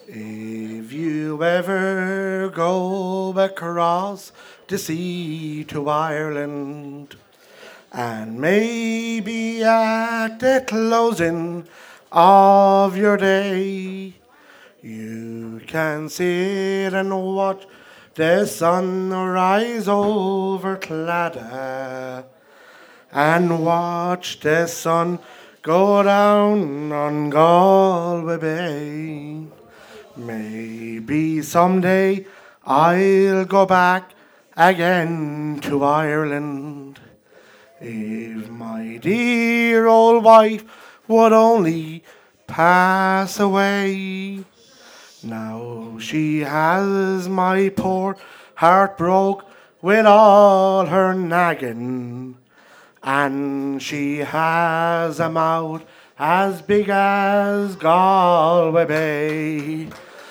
If you ever go across the sea to Ireland, and maybe at the closing of your day, you can sit and watch the sun rise over Claddagh and watch the sun go down on Galway Bay. Maybe someday I'll go back again to Ireland. If my dear old wife would only pass away. Now she has my poor heart broke with all her nagging. And she has a mouth as big as Galway Bay.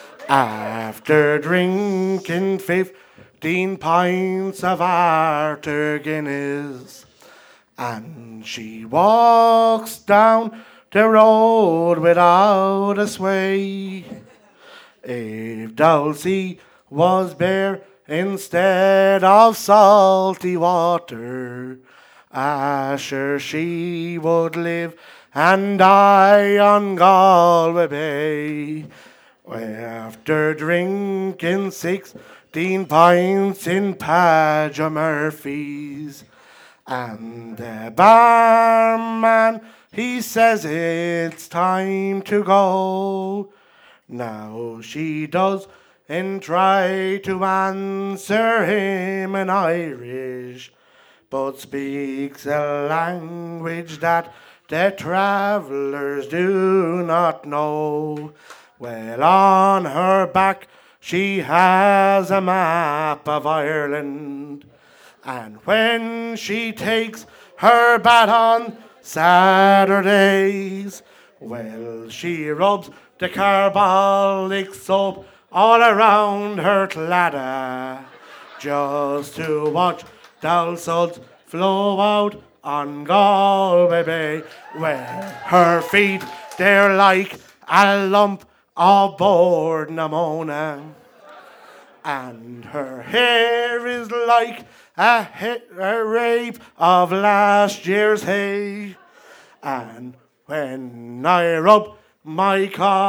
After drinking 15 pints of Arthur Guinness, and she walks down the road without a sway. If Dulcie was bare instead of salty water, Asher she would live and die on Galway Bay. After drinking 16 pints in Padge Murphy's, and the barman he says it's time to go. Now she does and try to answer him in Irish, but speaks a language that the travellers do not know. Well, on her back she has a map of Ireland, and when she takes her bath on Saturdays, well, she rubs the carbolic soap all around her Claddagh, just to watch Dalsuds flow out on Galway Bay, where her feet, they're like a lump of board pneumonia, and her hair is like a rape of last year's hay. And when I rub my coll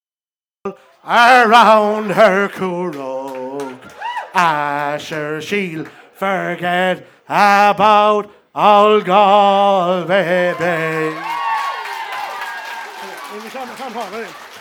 around her curragh, Asher she'll forget about all Galway Bay.